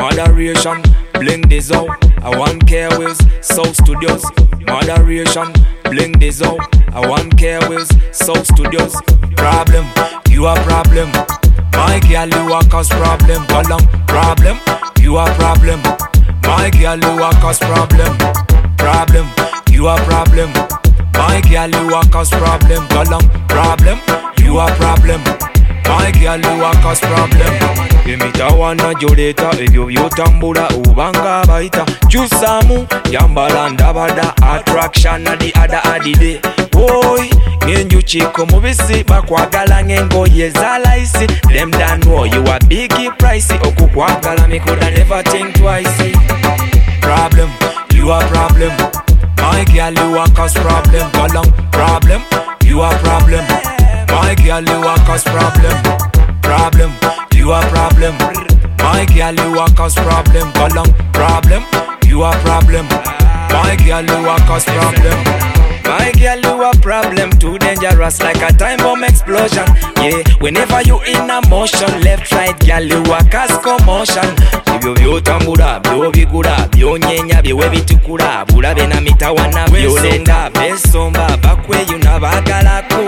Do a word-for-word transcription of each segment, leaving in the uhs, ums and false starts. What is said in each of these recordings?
Moderation, bling this out. I want care wheels, Soul Studios. Moderation, bling this out. I want care wheels, Soul Studios. Problem, you a problem. My girl, you a cause problem. Go long, problem, you a problem. My girl, you a cause problem. Problem, you a problem. My girl, you a cause problem. Go long, problem, you a problem. My girl, you a cause problem. Imitawana joleta ebyo byotambula ubanga baita Chusamu yambala ndabada attraction na the other adide. Boy ngenjuchiko mubisi bakwagala ngengoye zalaisi. Them don't know you a biggie pricey. Okukwagala me coulda never think twice. Problem, you a problem. My girl, you a cause problem. Go long, problem, you a problem. My girl, you a cause problem. Problem, you a problem. My girl, you a cause problem. Go long, problem, you a problem. My girl, you a cause problem. My girl, you a problem. Too dangerous like a time bomb explosion. Yeah, whenever you in a motion, left, right, girl, you a cause commotion. Ibyo byotambula, byo bigula, byo nyenya, byewe bitukula. Bulabe na mitawana, byolenda, besomba, bakwe you nabagalako.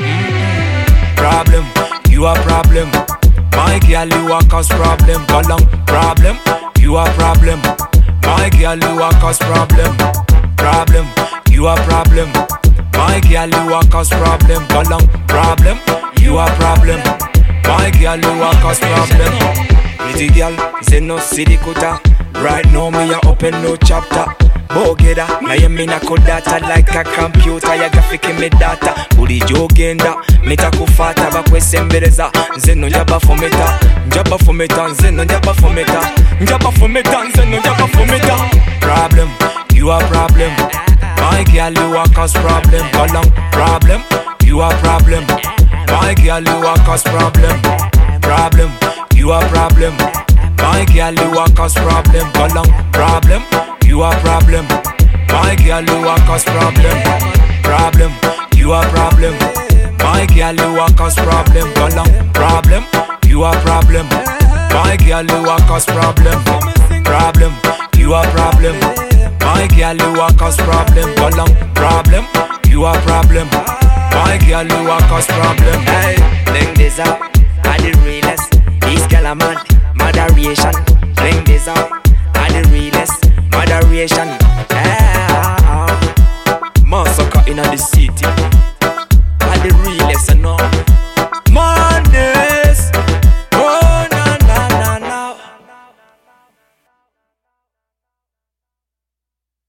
Problem, you a problem. My girl, you a cause problem. Go long, problem, you a problem. My girl, you a cause problem. Problem, you a problem. My girl, you a cause problem. Go long, problem, you a problem. My girl, you a cause problem. Pretty girl, say no city kuta. Right now me a open no chapter. Bogeda, na yemina kodata like a computer. Ya grafiki me data. Buli jogenda, mita kufata bakwesembereza. Nzeno njaba fometa, njaba fometa. Nzeno njaba fometa, njaba fometa. Nzeno njaba fometa. Problem, you a problem. My girl, you a cause problem. Go long, problem, you a problem. My girl, you a cause problem. Problem, you a problem. My girl, you a cause problem. Go long, problem, you a problem. My girl, you a cause problem. Problem, you a problem. My girl, you a cause problem. Go long, problem, you a problem. My girl, you a cause problem. Problem, you a problem. My girl, you a cause problem. Go long, problem, you a problem. My girl, you a cause problem. Hey, bring this up, I the realest. This girl a mad, moderation. Bring this up, I the realest, moderation.